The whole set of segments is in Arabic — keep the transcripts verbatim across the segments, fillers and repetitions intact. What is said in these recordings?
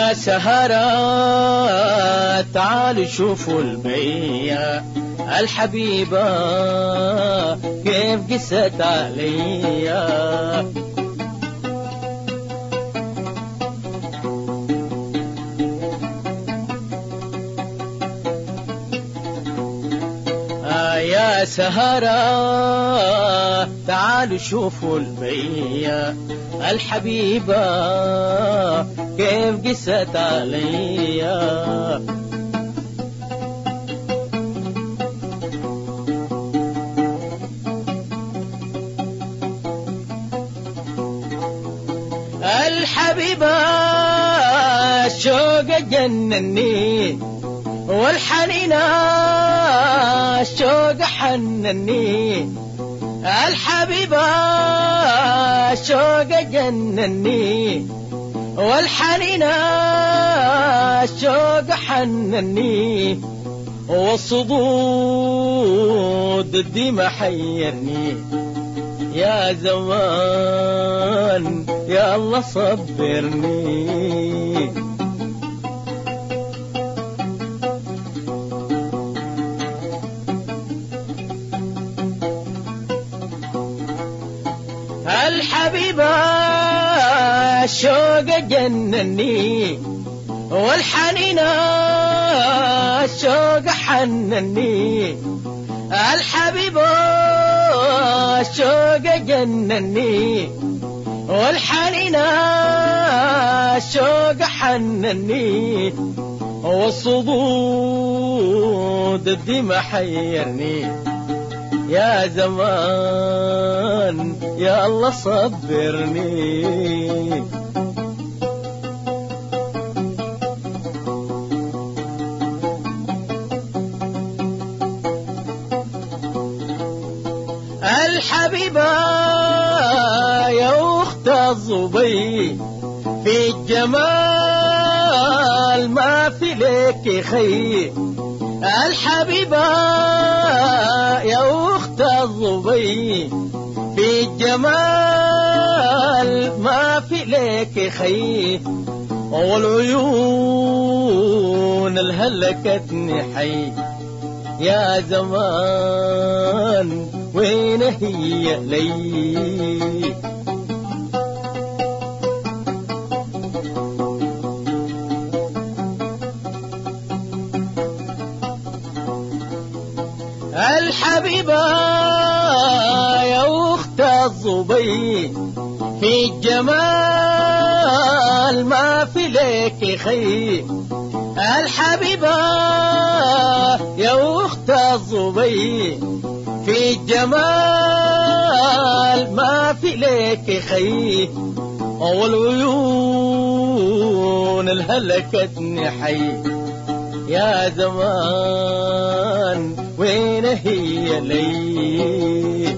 يا سهرات تعالوا شوفوا البيا الحبيبة كيف قست عليا. يا سهرة تعالوا شوفوا البيا الحبيبة كيف قست عليا. الحبيبة الشوق جنني والحنين الشوق حنني. الحبيبة الشوق جنني والحنين الشوق حنني. والصدود الدمى حيرني يا زمان يا الله صبرني. الحبيبة الشوق جنني والحنين الشوق حنني. الحبيبة الشوق جنني والحنين الشوق حنني. والصدود الدمى حيرني يا زمان يا الله صبرني. الحبيبة يا أخت الظبي في الجمال ما في لك خير. الحبيبة يا أخت الظبي في الجمال ما في لك خير. والعيون الهلكتني حي يا زمان وين هي لي. الحبيبة يا أخت الظبي في الجمال ما في لك خير. الحبيبة يا أخت الظبي في الجمال ما في لك خير. والعيون الهلكتني حي يا زمان وين هي لي.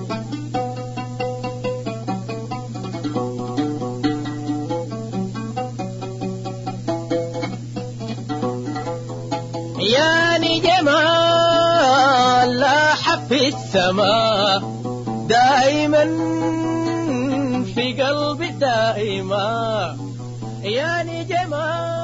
يا جمال لاح في السماء دائما في قلبي دائما. يا جمال